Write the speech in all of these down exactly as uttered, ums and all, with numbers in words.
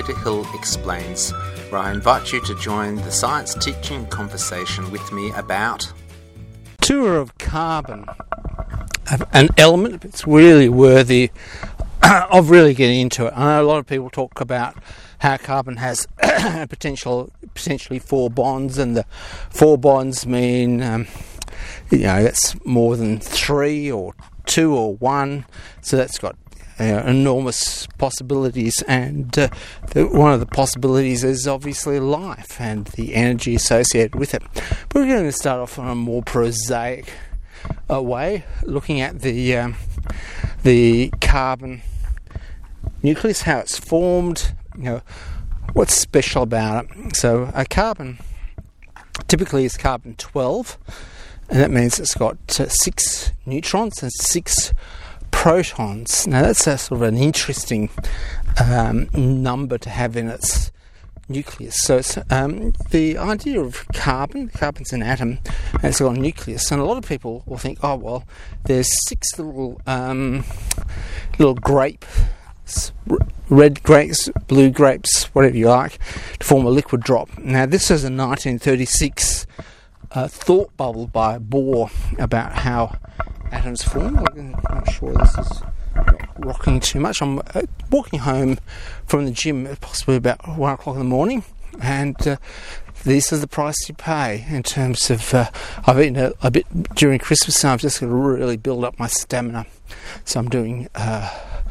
Peter Hill Explains, where I invite you to join the science teaching conversation with me about tour of carbon, an element that's really worthy of really getting into it. I know a lot of people talk about how carbon has potential, potentially four bonds, and the four bonds mean, um, you know, that's more than three or two or one, so that's got uh, enormous possibilities, and uh, the, one of the possibilities is obviously life and the energy associated with it. But we're going to start off on a more prosaic uh, way, looking at the um, the carbon nucleus, how it's formed, you know, what's special about it. So a carbon typically is carbon twelve, and that means it's got uh, six neutrons and six protons. Now that's a sort of an interesting um, number to have in its nucleus. So it's, um, the idea of carbon, carbon's an atom and it's got a nucleus, and a lot of people will think, oh well, there's six little um, little grape red grapes, blue grapes, whatever you like, to form a liquid drop. Now this is a nineteen thirty-six uh, thought bubble by Bohr about how atoms form. I'm not sure this is not rocking too much. I'm uh, walking home from the gym at possibly about one o'clock in the morning, and uh, this is the price you pay in terms of uh, I've eaten a, a bit during Christmas, and I've just got to really build up my stamina. So I'm doing uh,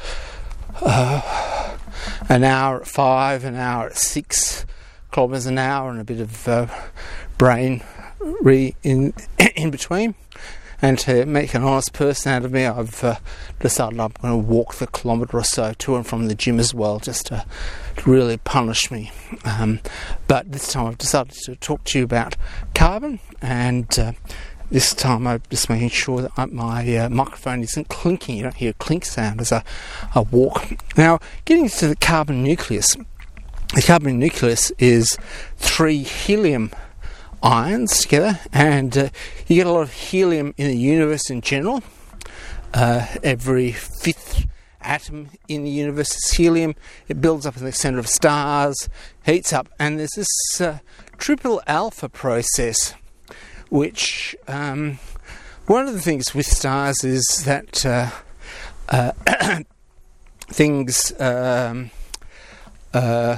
Uh, an hour at five, an hour at six kilometres an hour, and a bit of uh, brain re in in between. And to make an honest person out of me, I've uh, decided I'm going to walk the kilometre or so to and from the gym as well, just to, to really punish me. Um, but this time I've decided to talk to you about carbon, and uh, this time I'm just making sure that my uh, microphone isn't clinking. You don't hear a clink sound as I, I walk. Now, getting to the carbon nucleus. The carbon nucleus is three helium ions together, and uh, you get a lot of helium in the universe in general. Uh, every fifth atom in the universe is helium. It builds up in the centre of stars, heats up, and there's this uh, triple alpha process, which um, one of the things with stars is that uh, uh, things um, uh,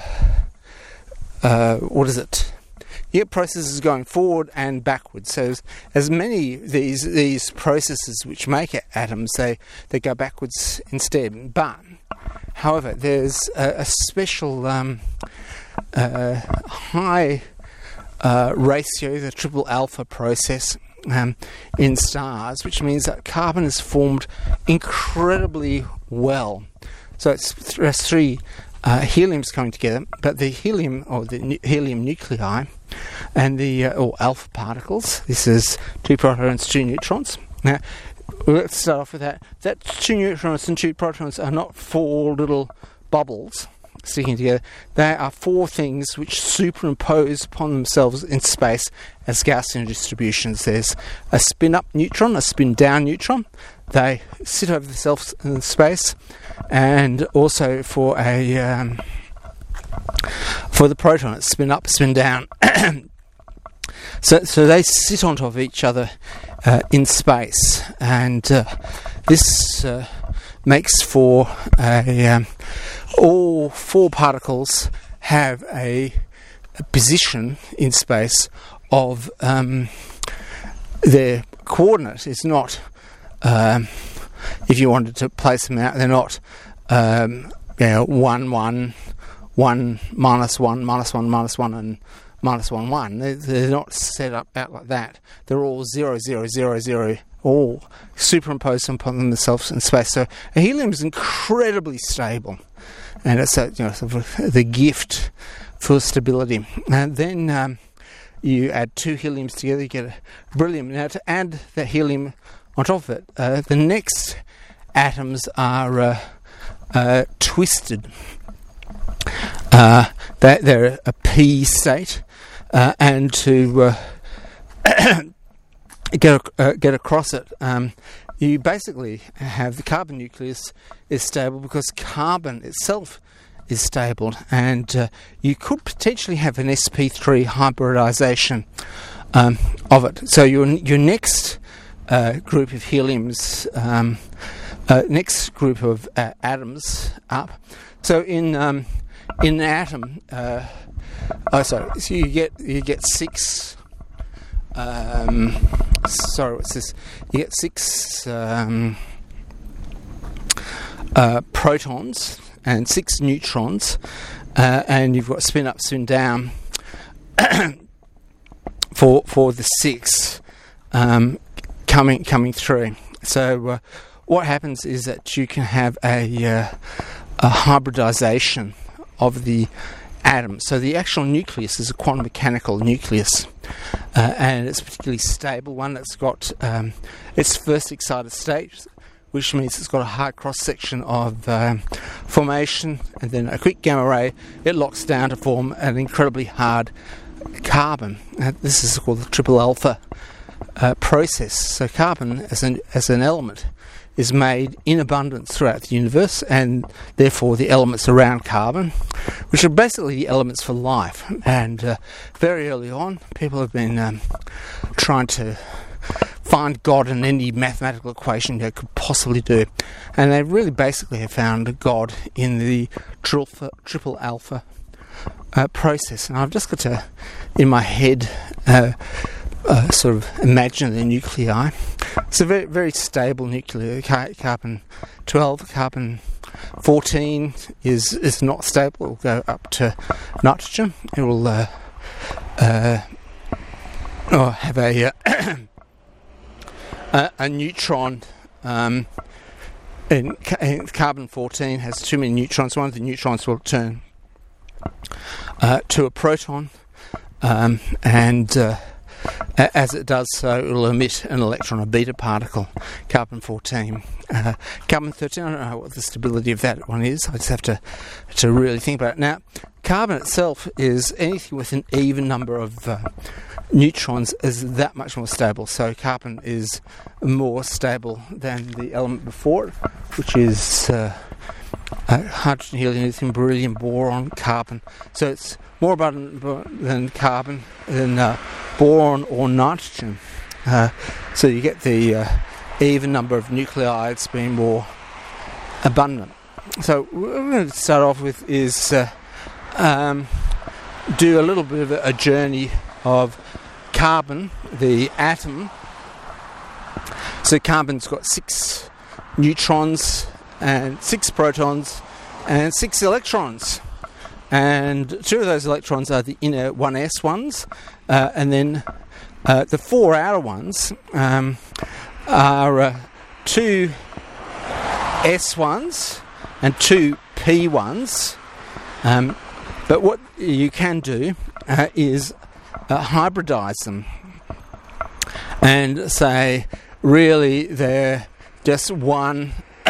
uh, what is it? You get processes going forward and backwards. So as, as many of these these processes which make atoms, they they go backwards instead. But however, there's a, a special um, uh, high Uh, ratio, the triple alpha process um, in stars, which means that carbon is formed incredibly well. So it's th- there's three uh, heliums coming together, but the helium or the nu- helium nuclei and the uh, or alpha particles. This is two protons, two neutrons. Now let's start off with that. That two neutrons and two protons are not four little bubbles sticking together. They are four things which superimpose upon themselves in space as Gaussian distributions. There's a spin-up neutron, a spin-down neutron. They sit over themselves in space, and also for a um, for the proton, it's spin up, spin down. so, so they sit on top of each other uh, in space, and uh, this uh, makes for a um, all four particles have a, a position in space of um, their coordinate is not, um, if you wanted to place them out, they're not um, you know, one, one, one, minus one, minus one, minus one, and minus one, one. They're, they're not set up out like that. They're all zero, zero, zero, zero, all superimposed upon themselves in space. So a helium is incredibly stable, and it's a, you know, sort of the gift for stability. And then um, you add two heliums together, you get a beryllium. Now to add the helium on top of it, uh, the next atoms are uh, uh, twisted. Uh, they, they're a p state, uh, and to uh, get uh, get across it, um, you basically have the carbon nucleus is stable because carbon itself is stable, and uh, you could potentially have an S P three hybridization um, of it. So your your next uh, group of heliums, um, uh, next group of uh, atoms up. So in um, in an atom, uh, oh sorry, so you get you get six. Um, sorry, what's this? You get six um, uh, protons and six neutrons, uh, and you've got spin up, spin down for for the six um, coming coming through. So uh, what happens is that you can have a, uh, a hybridization of the atom. So the actual nucleus is a quantum mechanical nucleus, uh, and it's a particularly stable one. That's got um, its first excited state, which means it's got a high cross-section of um, formation, and then a quick gamma ray. It locks down to form an incredibly hard carbon. Uh, this is called the triple alpha uh, process. So carbon as an, as an element is made in abundance throughout the universe, and therefore the elements around carbon, which are basically the elements for life. And uh, very early on, people have been um, trying to find God in any mathematical equation they could possibly do, and they really basically have found God in the triple, triple alpha uh, process. And I've just got to, in my head, uh, uh, sort of imagine the nuclei. It's a very very stable nucleus. Carbon twelve, carbon fourteen is is not stable. It will go up to nitrogen. It will uh, uh, or have a uh, a, a neutron. Um, in, in carbon fourteen has too many neutrons. One of the neutrons will turn uh, to a proton, um, and uh, as it does so, it will emit an electron, a beta particle, carbon fourteen. Uh, carbon thirteen, I don't know what the stability of that one is. I just have to to really think about it. Now, carbon itself is anything with an even number of uh, neutrons is that much more stable. So carbon is more stable than the element before it, which is uh, uh, hydrogen, helium, lithium, beryllium, boron, carbon. So it's more abundant than carbon, than uh, boron or nitrogen. Uh, so you get the uh, even number of nuclides being more abundant. So what we're going to start off with is uh, um, do a little bit of a, a journey of carbon, the atom. So carbon's got six neutrons and six protons and six electrons. And two of those electrons are the inner one s ones, uh, and then uh, the four outer ones um, are uh, two S ones and two P ones. Um, but what you can do uh, is uh, hybridize them and say, really, they're just one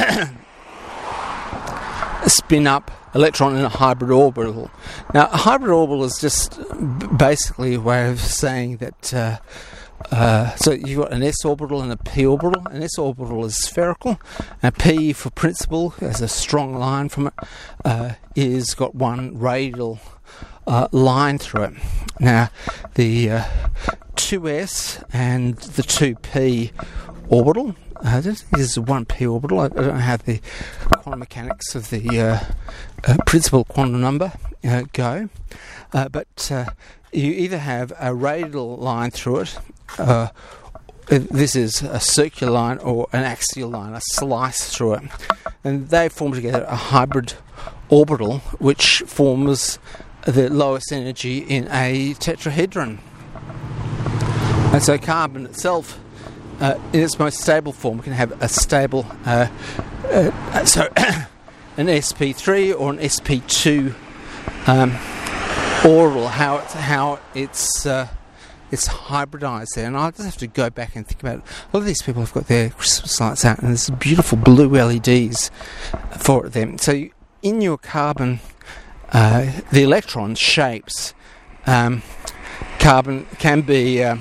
spin up electron in a hybrid orbital. Now, a hybrid orbital is just b- basically a way of saying that uh, uh, so you've got an s orbital and a p orbital. An s orbital is spherical, and P for principal, has a strong line from it, uh, is got one radial uh, line through it. Now, the uh, two s and the two p orbital, Uh, this is one p orbital. I, I don't know how the quantum mechanics of the uh, uh, principal quantum number uh, go, uh, but uh, you either have a radial line through it, uh, this is a circular line, or an axial line, a slice through it, and they form together a hybrid orbital, which forms the lowest energy in a tetrahedron. And so carbon itself, Uh, in its most stable form, can have a stable, uh, uh, so an S P three or an S P two um, orbital. How it's how it's uh, it's hybridized there, and I just have to go back and think about it. A lot of these people have got their Christmas lights out, and there's beautiful blue L E Ds for them. So you, in your carbon, uh, the electron shapes um, carbon can be. Uh,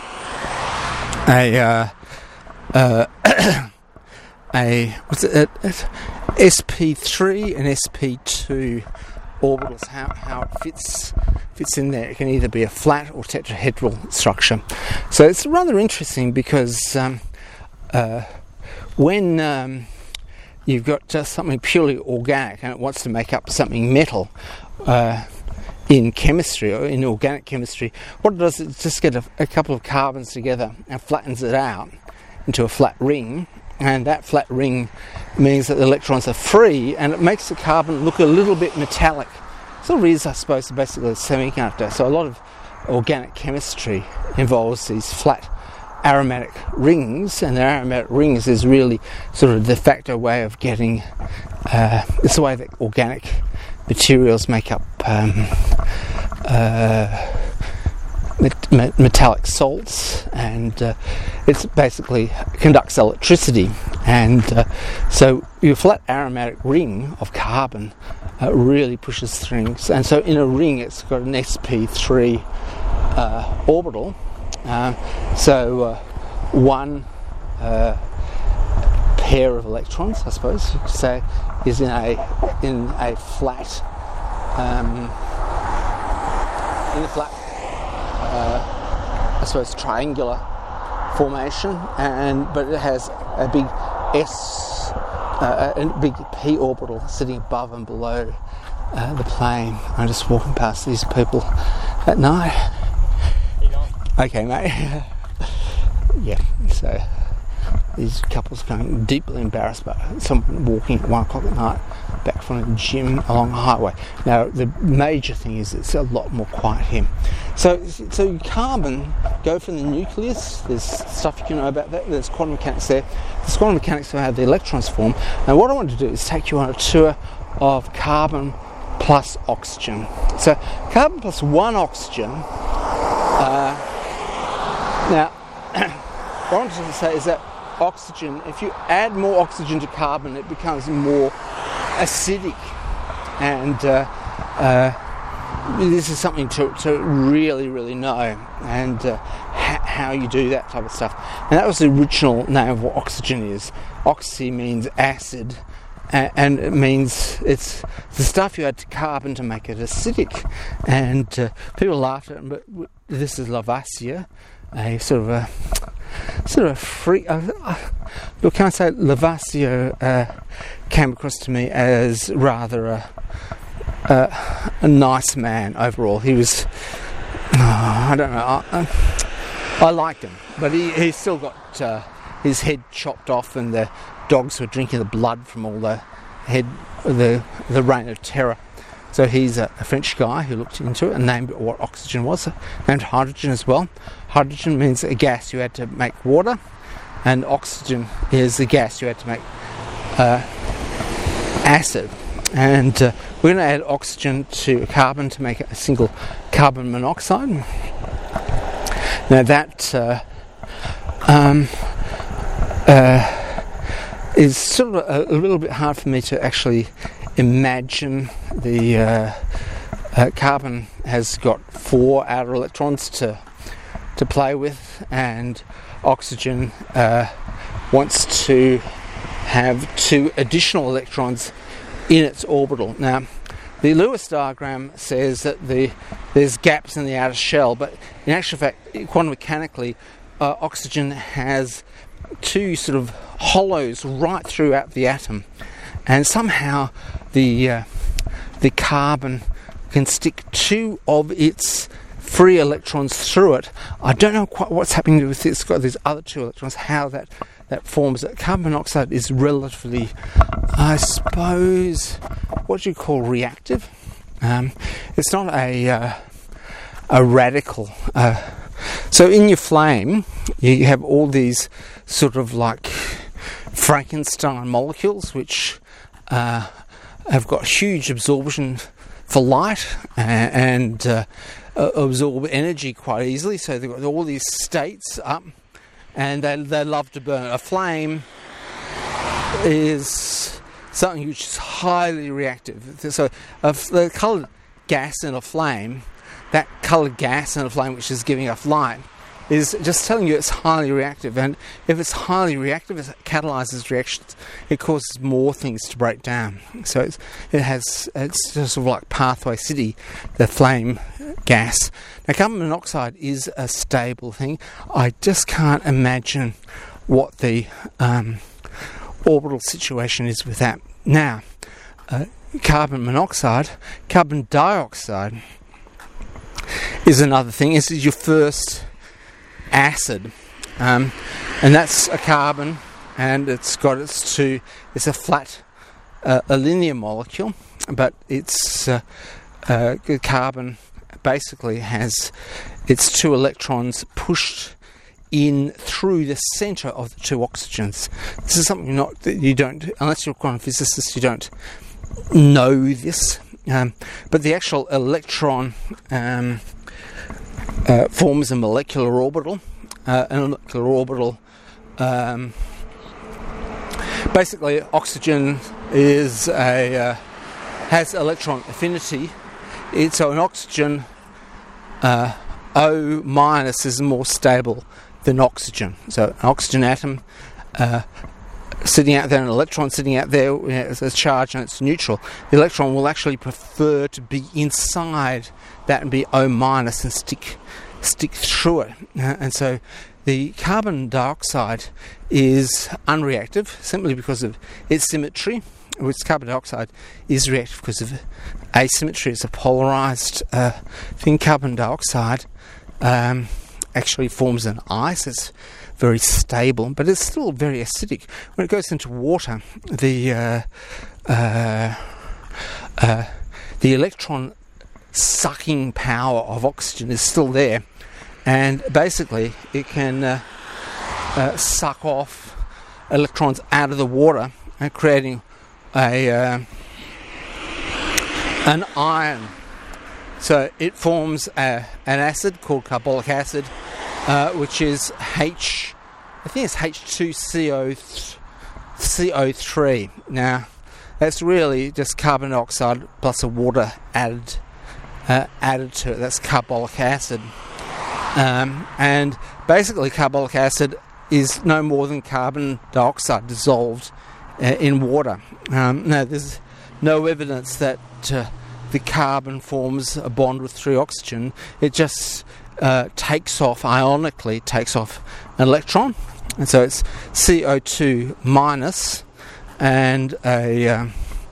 A uh, uh, a what's it? S P three and S P two orbitals, how, how it fits fits in there. It can either be a flat or tetrahedral structure. So it's rather interesting because um, uh, when um, you've got just something purely organic and it wants to make up something metal, uh, in chemistry or in organic chemistry, what it does is just get a, a couple of carbons together and flattens it out into a flat ring, and that flat ring means that the electrons are free and it makes the carbon look a little bit metallic. Sort of is, I suppose, basically a semiconductor. So a lot of organic chemistry involves these flat aromatic rings, and the aromatic rings is really sort of the de facto way of getting, uh, it's the way that organic materials make up um, uh, met- metallic salts, and uh, it basically conducts electricity. And uh, so your flat aromatic ring of carbon uh, really pushes things. And so in a ring, it's got an s p three uh, orbital. Uh, so uh, one uh, pair of electrons, I suppose you could say, is in a in a flat um, in a flat uh, I suppose triangular formation, and but it has a big S uh, a big p orbital sitting above and below uh, the plane. I'm just walking past these people at night. How you going? Okay, mate. Yeah, so these couples going deeply embarrassed by someone walking at one o'clock at night back from a gym along a highway. Now, the major thing is it's a lot more quiet here. So, so carbon go from the nucleus. There's stuff you can know about that. There's quantum mechanics there. There's quantum mechanics of how the electrons form. Now, what I want to do is take you on a tour of carbon plus oxygen. So, carbon plus one oxygen. Uh, now, what I wanted to say is that oxygen, if you add more oxygen to carbon, it becomes more acidic, and uh, uh, this is something to, to really, really know, and uh, ha- how you do that type of stuff. And that was the original name of what oxygen is. Oxy means acid, and, and it means it's the stuff you add to carbon to make it acidic. And uh, people laughed at it, but this is Lavoisier, a sort of a sort of free. Uh, uh, look, can I say Lavoisier uh, came across to me as rather a, a a nice man overall. He was, oh, I don't know, I, I liked him, but he he still got uh, his head chopped off, and the dogs were drinking the blood from all the head, the the reign of terror. So he's a, a French guy who looked into it and named what oxygen was, named hydrogen as well. Hydrogen means a gas you had to make water, and oxygen is the gas you had to make uh, acid. And uh, we're going to add oxygen to carbon to make a single carbon monoxide. Now that uh, um, uh, is sort of a, a little bit hard for me to actually imagine. The uh, uh, carbon has got four outer electrons to to play with, and oxygen uh, wants to have two additional electrons in its orbital. Now, the Lewis diagram says that the there's gaps in the outer shell, but in actual fact, quantum mechanically, uh, oxygen has two sort of hollows right throughout the atom, and somehow the uh, the carbon can stick two of its free electrons through it. I don't know quite what's happening with this. It's got these other two electrons, how that, that forms. Carbon monoxide is relatively, I suppose, what you call reactive. Um, it's not a uh, a radical. Uh, so in your flame, you have all these sort of like Frankenstein molecules, which uh, have got huge absorption for light and, and uh, absorb energy quite easily. So they've got all these states up, and they they love to burn. A flame is something which is highly reactive. So if the coloured gas in a flame, that coloured gas in a flame which is giving off light, is just telling you it's highly reactive, and if it's highly reactive, it catalyzes reactions. It causes more things to break down. So it's, it has it's sort of like pathway city, the flame gas. Now, carbon monoxide is a stable thing. I just can't imagine what the um, orbital situation is with that. Now, uh, carbon monoxide, carbon dioxide is another thing. This is your first acid, um, and that's a carbon, and it's got its two. It's a flat, uh, a linear molecule, but it's uh, uh, carbon basically has its two electrons pushed in through the centre of the two oxygens. This is something not that you don't, unless you're a quantum physicist, you don't know this. Um, but the actual electron um, uh, forms a molecular orbital. Uh, an molecular orbital. Um, basically, oxygen is a uh, has electron affinity. It's so an oxygen uh, O minus is more stable than oxygen. So an oxygen atom uh, sitting out there, an electron sitting out there, you know, it's a charge and it's neutral. The electron will actually prefer to be inside that and be O minus and stick stick through it. Uh, and so the carbon dioxide is unreactive simply because of its symmetry, which carbon dioxide is reactive because of asymmetry. It's a polarized uh, thing. Carbon dioxide um, actually forms an ice. It's very stable, but it's still very acidic. When it goes into water, the uh, uh, uh, the electron sucking power of oxygen is still there, and basically it can uh, uh, suck off electrons out of the water and creating a uh, an ion. So it forms a, an acid called carbolic acid, uh, which is H, I think it's H two C O three. Now, that's really just carbon dioxide plus a water added uh, added to it. That's carbolic acid. Um, and basically carbolic acid is no more than carbon dioxide dissolved uh, in water. Um, now, there's no evidence that uh, the carbon forms a bond with three oxygen. It just uh, takes off, ionically takes off an electron, and so it's C O two minus and a uh,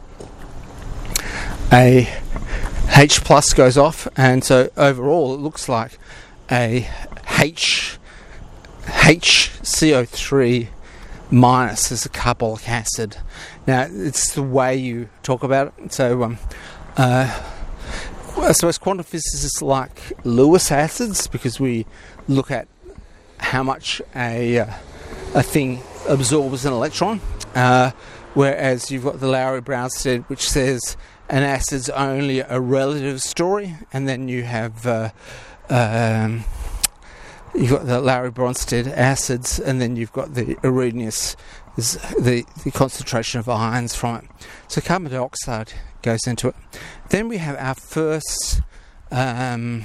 a H plus goes off, and so overall it looks like a H H C O three minus is a carbolic acid. Now, it's the way you talk about it. So, um, uh, I suppose quantum physicists like Lewis acids because we look at how much a uh, a thing absorbs an electron, uh, whereas you've got the Lowry-Brownsted, which says an acid's only a relative story, and then you have uh, um, you've got the Lowry-Bronsted acids, and then you've got the Arrhenius, the, the concentration of ions from it. So carbon dioxide goes into it. Then we have our first, um,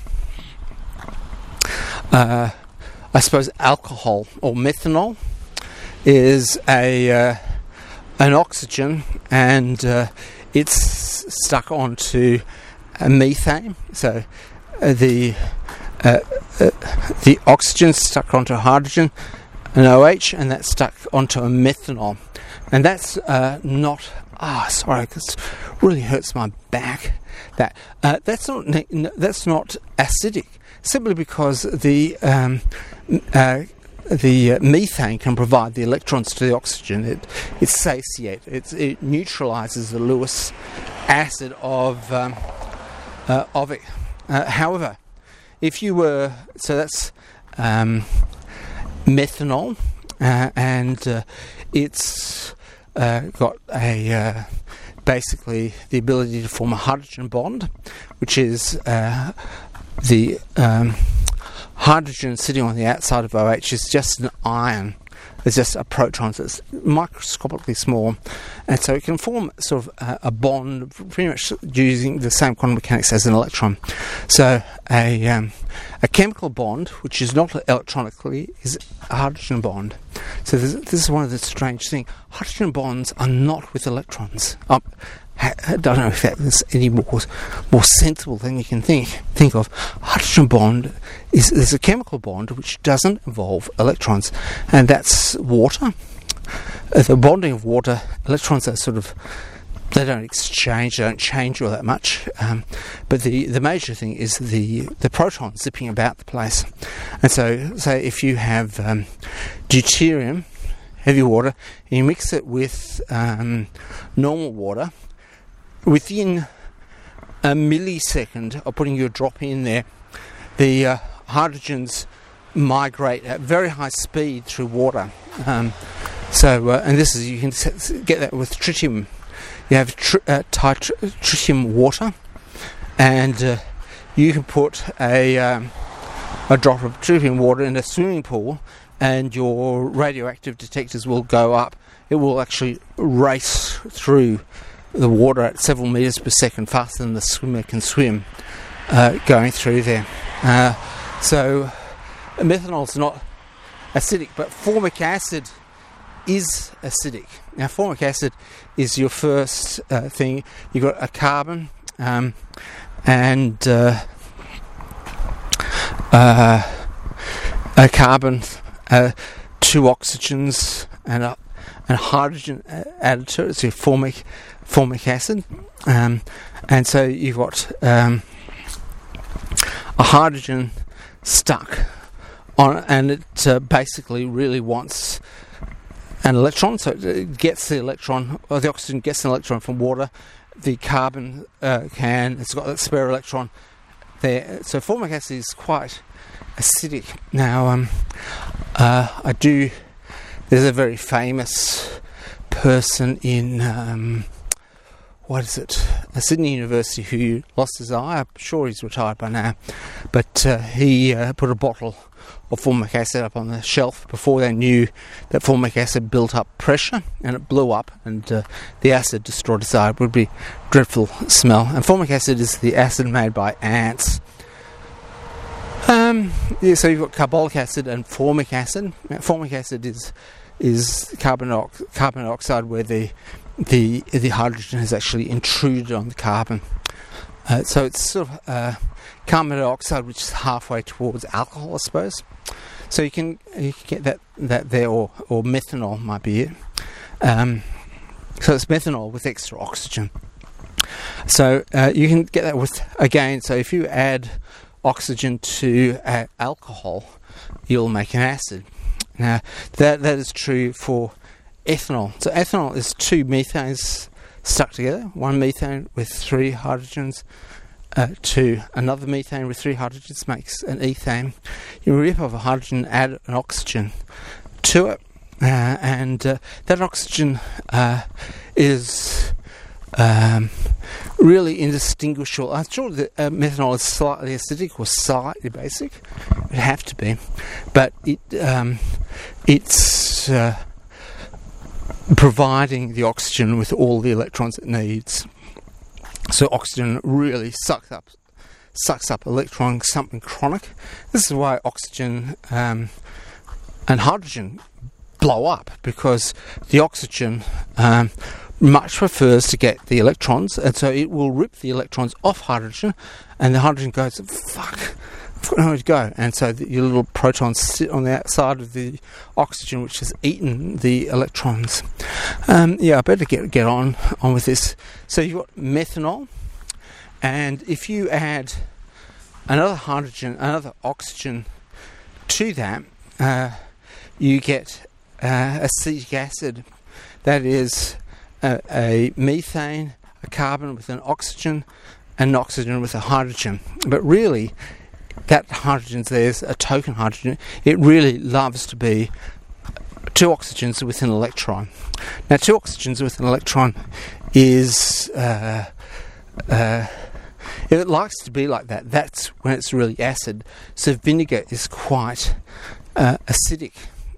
uh, I suppose, alcohol or methanol is a uh, an oxygen, and uh, it's stuck onto a methane. So uh, the Uh, uh, the oxygen stuck onto hydrogen, an OH, and that's stuck onto a methanol. And that's uh, not. Ah, oh, sorry, this really hurts my back. That uh, that's not that's not acidic. Simply because the um, uh, the uh, methane can provide the electrons to the oxygen. It it satiates. It it neutralizes the Lewis acid of um, uh, of it. Uh, however, if you were, so that's um, methanol, uh, and uh, it's uh, got a uh, basically the ability to form a hydrogen bond, which is uh, the um, hydrogen sitting on the outside of OH is just an ion. It's just a proton, so it's microscopically small, and so it can form sort of a, a bond, pretty much using the same quantum mechanics as an electron. So a um, a chemical bond, which is not electronically, is a hydrogen bond. So this, this is one of the strange things. Hydrogen bonds are not with electrons. Um, I don't know if that's any more more sensible than you can think think of. Hydrogen bond is, is a chemical bond which doesn't involve electrons, and that's water. Uh, the bonding of water, electrons are sort of, they don't exchange, they don't change all that much. Um, but the, the major thing is the the protons zipping about the place. And so, say if you have um, deuterium, heavy water, and you mix it with um, normal water, within a millisecond of putting your drop in there, the uh, hydrogens migrate at very high speed through water. Um, so, uh, and this is, you can get that with tritium. You have tr- uh, titr- tritium water, and uh, you can put a um, a drop of tritium water in a swimming pool, and your radioactive detectors will go up. It will actually race through the water at several metres per second, faster than the swimmer can swim, uh, going through there. Uh, so methanol is not acidic, but formic acid is acidic. Now, formic acid is your first uh, thing. You've got a carbon um, and uh, uh, a carbon, uh, two oxygens, and a, and hydrogen added to it. So formic formic acid, um, and so you've got um, a hydrogen stuck on, and it uh, basically really wants an electron. So it gets the electron, or the oxygen gets an electron from water. The carbon uh, can, it's got that spare electron there. So formic acid is quite acidic. Now, um, uh, I do. There's a very famous person in. Um, What is it? Uh, Sydney University, who lost his eye. I'm sure he's retired by now, but uh, he uh, put a bottle of formic acid up on the shelf before they knew that formic acid built up pressure, and it blew up, and uh, the acid destroyed his eye. It would be a dreadful smell. And formic acid is the acid made by ants. Um, yeah, so you've got carbolic acid and formic acid. Now, formic acid is is carbon ox- carbon dioxide, where the the the hydrogen has actually intruded on the carbon. Uh, so it's sort of uh, carbon dioxide, which is halfway towards alcohol, I suppose. So you can you can get that that there, or or methanol might be it. Um, so it's methanol with extra oxygen. So uh, you can get that with, again. So if you add oxygen to uh, alcohol, you'll make an acid. Now that that is true for ethanol. So ethanol is two methanes stuck together, one methane with three hydrogens uh, to another methane with three hydrogens makes an ethane. You rip off a hydrogen, add an oxygen to it, uh, and uh, that oxygen uh, is um, really indistinguishable. I'm sure that uh, methanol is slightly acidic or slightly basic. It would have to be, but it um, it's uh, providing the oxygen with all the electrons it needs. So oxygen really sucks up sucks up electrons, something chronic. This is why oxygen um, and hydrogen blow up, because the oxygen um, much prefers to get the electrons, and so it will rip the electrons off hydrogen, and the hydrogen goes, fuck, I've got nowhere to go. And so the, your little protons sit on the outside of the oxygen, which has eaten the electrons. Um, yeah, I better get get on, on with this. So you've got methanol, and if you add another hydrogen, another oxygen to that, uh, you get uh, acetic acid. That is a, a methane, a carbon with an oxygen, and an oxygen with a hydrogen. But really, that hydrogen's there's a token hydrogen. It really loves to be two oxygens with an electron. Now, two oxygens with an electron is uh, uh, if it likes to be like that, that's when it's really acid. So vinegar is quite uh, acidic.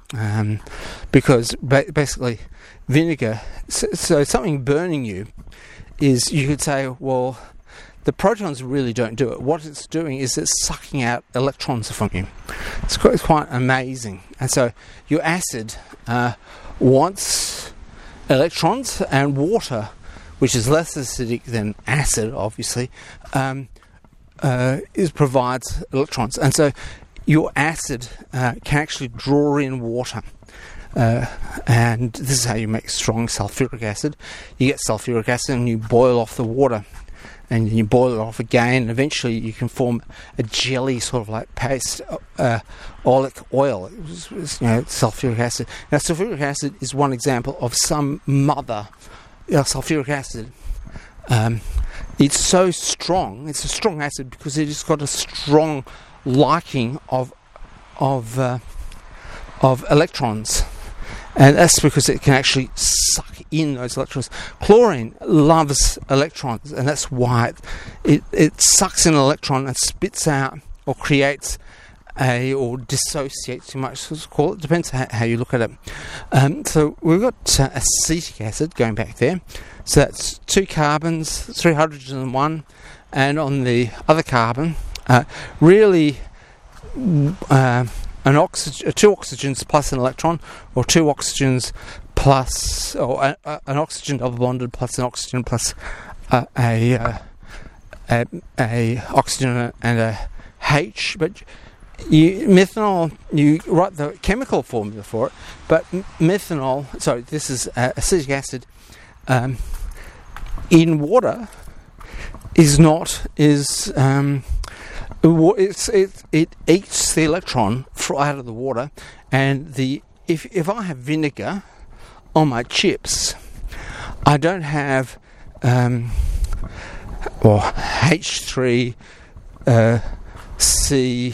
um, because ba- basically vinegar. So, so something burning you is, you could say, well, the protons really don't do it. What it's doing is it's sucking out electrons from you. It's quite, it's quite amazing. And so your acid uh, wants electrons, and water, which is less acidic than acid, obviously, um, uh, is provides electrons. And so your acid uh, can actually draw in water. Uh, and this is how you make strong sulfuric acid. You get sulfuric acid and you boil off the water. And you boil it off again, and eventually you can form a jelly, sort of like paste, uh, oleic oil, it was, was, you know, sulfuric acid. Now, sulfuric acid is one example of some mother, you know, sulfuric acid. Um, it's so strong, it's a strong acid because it has got a strong liking of of uh, of electrons. And that's because it can actually suck in those electrons. Chlorine loves electrons, and that's why it, it sucks in an electron and spits out or creates a, or dissociates, you might call it. Depends how, how you look at it. Um, so we've got uh, acetic acid going back there. So that's two carbons, three hydrogens in one, and on the other carbon, uh, really... Uh, An oxygen, two oxygens plus an electron, or two oxygens plus, or a, a, an oxygen double bonded plus an oxygen plus a a, a, a oxygen and a H. But you, methanol, you write the chemical formula for it. But methanol, sorry, this is uh, acetic acid um, in water is not is. Um, It's, it it eats the electron out of the water, and the if if I have vinegar on my chips, I don't have um, well H three uh, C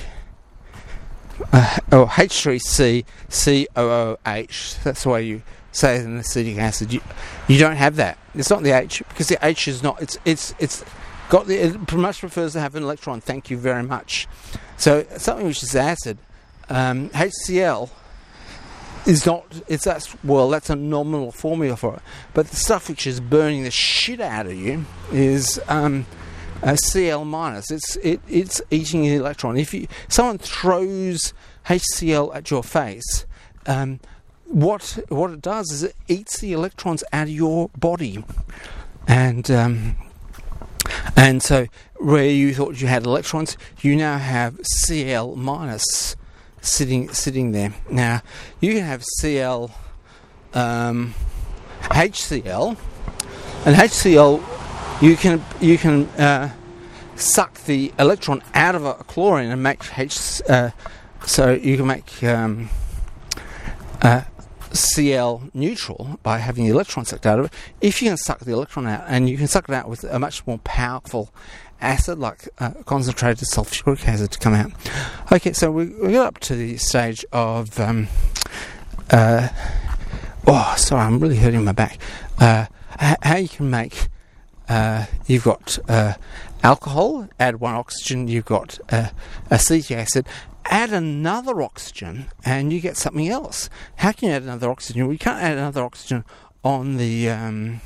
uh, or H three C C O O H. That's the way you say it in acetic acid. You you don't have that. It's not the H, because the H is not. It's it's it's. Got the, it much prefers to have an electron. Thank you very much. So something which is acid, um, HCl is not. It's that's well, that's a nominal formula for it. But the stuff which is burning the shit out of you is um, a Cl minus. It's it it's eating the electron. If you someone throws HCl at your face, um, what what it does is it eats the electrons out of your body, and. Um, And so, where you thought you had electrons, you now have Cl minus sitting sitting there. Now, you can have Cl, um, HCl, and HCl, you can you can uh, suck the electron out of a chlorine and make H. Uh, so you can make um, uh, Cl neutral by having the electron sucked out of it. If you can suck the electron out, and you can suck it out with a much more powerful acid like uh, concentrated sulfuric acid to come out. Okay, so we, we got up to the stage of um, uh, oh sorry, I'm really hurting my back. Uh, h- how you can make uh, you've got uh, alcohol, add one oxygen, you've got uh, acetic acid, add another oxygen and you get something else. How can you add another oxygen? Well, you can't add another oxygen on the um,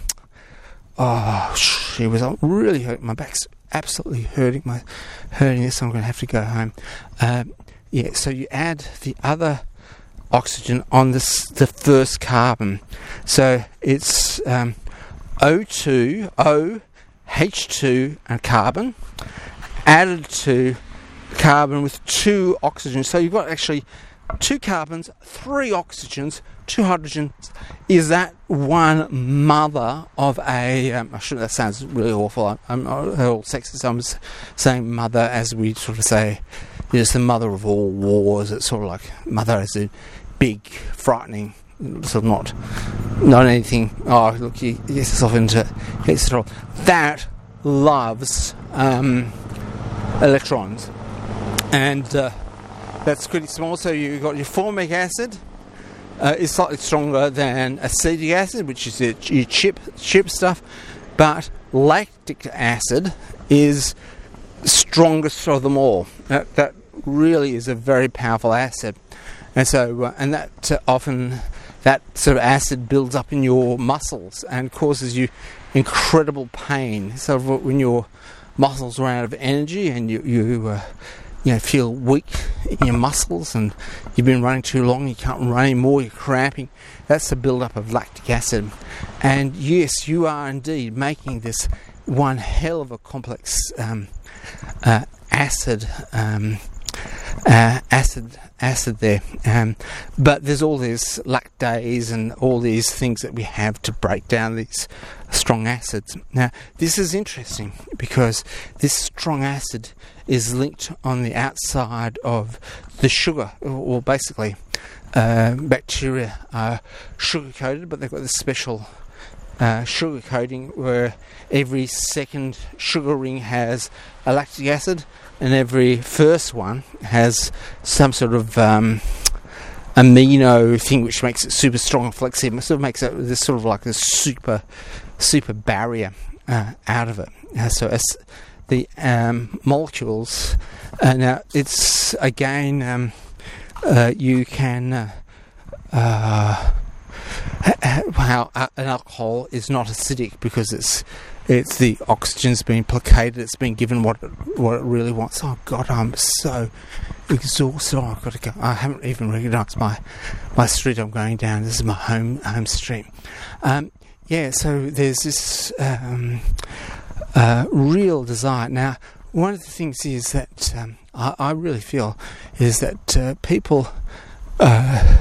oh it was really hurting, my back's absolutely hurting my hurting this, so I'm going to have to go home. Um, yeah, so you add the other oxygen on this the first carbon, so it's um, O two, O, H two and carbon added to carbon with two oxygens. So you've got actually two carbons, three oxygens, two hydrogens. Is that one mother of a um, I shouldn't, that sounds really awful, I'm not all sexist, I'm saying mother as we sort of say it's the mother of all wars. It's sort of like mother as a big frightening sort of not not anything, oh look, you get yourself into it all. That loves um, electrons, and uh, that's pretty small. So you've got your formic acid uh, is slightly stronger than acetic acid, which is your, your chip chip stuff, but lactic acid is strongest of them all. That, that really is a very powerful acid, and so uh, and that uh, often that sort of acid builds up in your muscles and causes you incredible pain. So when your muscles run out of energy and you you uh, you know feel weak in your muscles and you've been running too long, you can't run anymore, you're cramping. That's the build-up of lactic acid. And yes, you are indeed making this one hell of a complex um, uh, acid um, uh, acid acid there. Um, but there's all these lactase and all these things that we have to break down these strong acids. Now, this is interesting because this strong acid is linked on the outside of the sugar, or basically uh, bacteria are sugar-coated, but they've got this special uh, sugar coating where every second sugar ring has a lactic acid and every first one has some sort of um, amino thing which makes it super strong and flexible. It sort of makes it this sort of like a super super barrier uh, out of it. Uh, so as the um, molecules, uh, now it's again um, uh, you can uh, uh, how uh, an alcohol is not acidic because it's it's the oxygen's been placated, it's been given what it, what it really wants. Oh God, I'm so exhausted. Oh, I've got to go. I haven't even recognised my my street I'm going down. This is my home home street. Um, yeah, so there's this um, uh, real desire. Now, one of the things is that um, I, I really feel is that uh, people uh,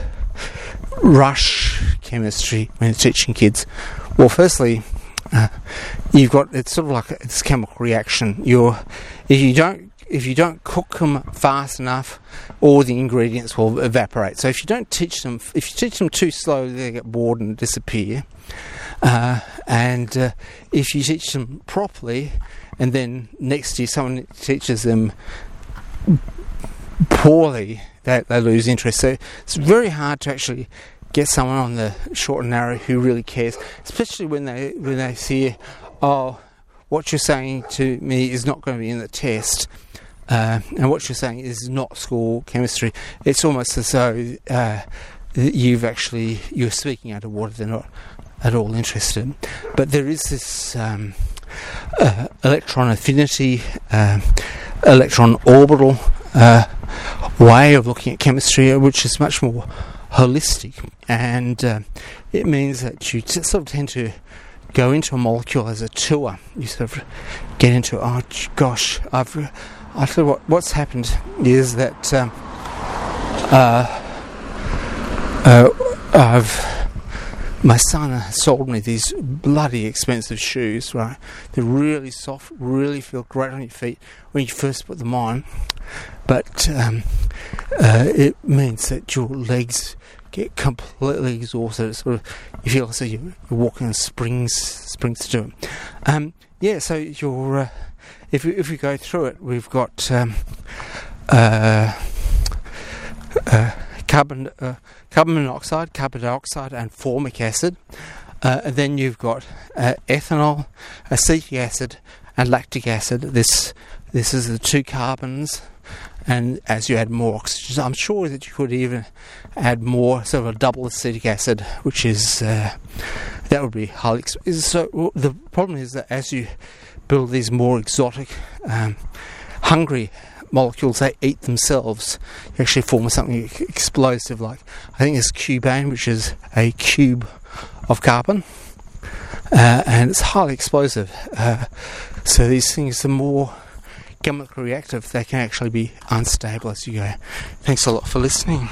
rush chemistry when they're teaching kids. Well, firstly, Uh, you've got it's sort of like a, it's a chemical reaction. You're if you don't if you don't cook them fast enough, all the ingredients will evaporate. So if you don't teach them, if you teach them too slowly, they get bored and disappear. Uh, and uh, if you teach them properly, and then next year someone teaches them poorly, they, they lose interest. So it's very hard to actually get someone on the short and narrow who really cares, especially when they when they see, oh, what you're saying to me is not going to be in the test, uh, and what you're saying is not school chemistry. It's almost as though uh, you've actually you're speaking out of water. They're not at all interested. But there is this um, uh, electron affinity, uh, electron orbital uh, way of looking at chemistry, which is much more holistic, and uh, it means that you t- sort of tend to go into a molecule as a tour. You sort of get into, oh gosh, I've I feel what what's happened is that um, uh, uh, I've my son sold me these bloody expensive shoes, right? They're really soft, really feel great on your feet when you first put them on, but um, uh, it means that your legs get completely exhausted. It's sort of you feel as though you're walking on springs, springs to do it. Um, yeah, so you're uh, if we, if we go through it, we've got um, uh, uh, carbon uh, carbon monoxide, carbon dioxide, and formic acid. Uh, and then you've got uh, ethanol, acetic acid, and lactic acid. This this is the two carbons. And as you add more oxygen, I'm sure that you could even add more, sort of a double acetic acid, which is, uh, that would be highly expensive. So the problem is that as you build these more exotic, um, hungry molecules, they eat themselves. You actually form something explosive, like, I think it's cubane, which is a cube of carbon, uh, and it's highly explosive. Uh, so these things, the more chemically reactive, they can actually be unstable as you go. Thanks a lot for listening.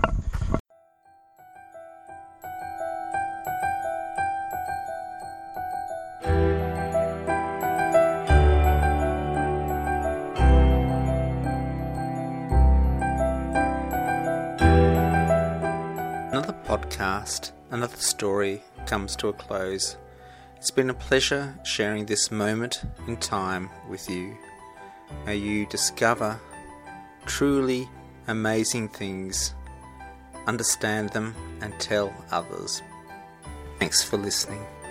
Another podcast, another story comes to a close. It's been a pleasure sharing this moment in time with you. May you discover truly amazing things, understand them, and tell others. Thanks for listening.